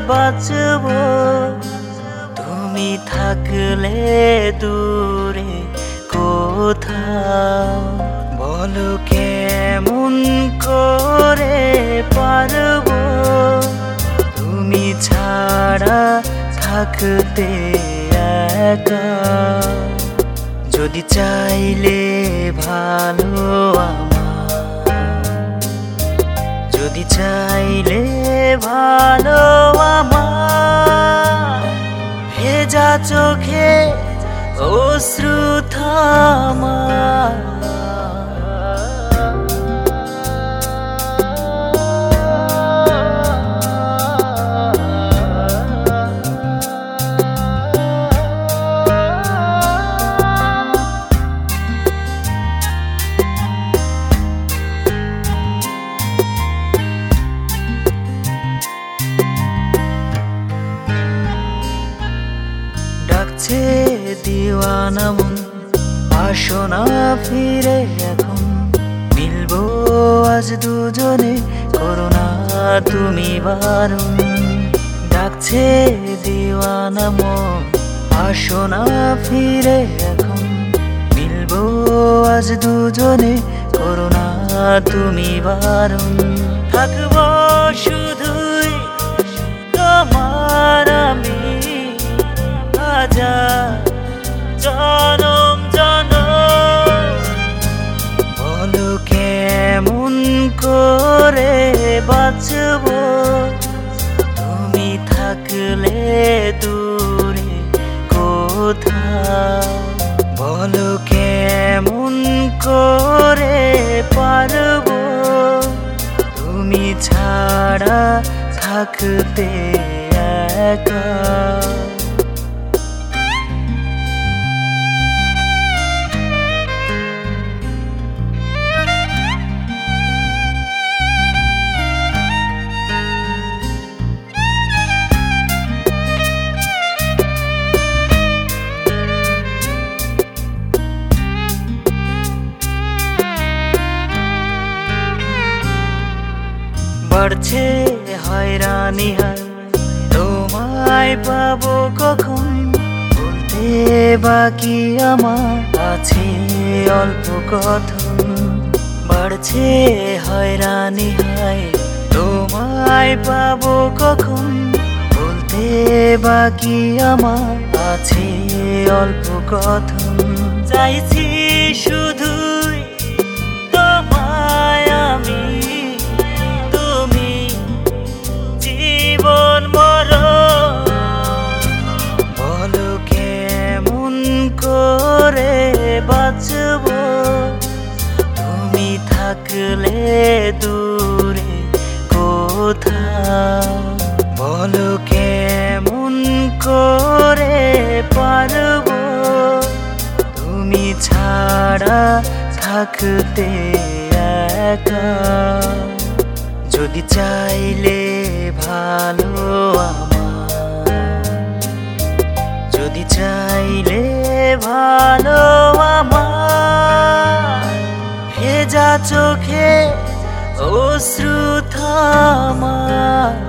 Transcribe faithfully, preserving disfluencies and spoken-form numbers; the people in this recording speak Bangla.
বাঁচব তুমি থাকলে দূরে কোথাও। বলো কেমন করে পারবো তুমি ছাড়া থাকতে একা। যদি চাইলে ভালো আমার, যদি চাইলে ভালো আমার, ভেজা চোখে অশ্রু থামা। ডাকছে দিওয়ানা মন, আসো না ফিরে এখন, মিলবো আজ দুজনে, করো না তুমি বারণ। ডাকছে দিওয়ানা মন, আসো না ফিরে এখন, মিলবো আজ দুজনে, করো না তুমি বারণ। থাকবো শুধুই তোমার আমি, জনম জনম। বলো কেমন করে বাঁচব তুমি থাকলে দূরে কোথাও। বলো কেমন করে পারবো তুমি ছাড়া থাকতে একা। বাড়ছে হয়রানি হায়, তোমায় পাবো কখন, বলতে বাকি আমার আছে অল্প কথন। বাড়ছে হয়রানি হায়, তোমায় পাবো কখন, বলতে বাকি আমার আছে অল্প কথন। চাইছি শুধুই তোমায় আমি, জীবন মরণ। বলো কেমন করে বাঁচব তুমি থাকলে দূরে কোথাও। বলো কেমন করে পারবো তুমি ছাড়া থাকতে একা। যদি চাইলে ভালো আমার, যদি চাইলে ভালো আমার, ভেজা চোখে অশ্রু থামা।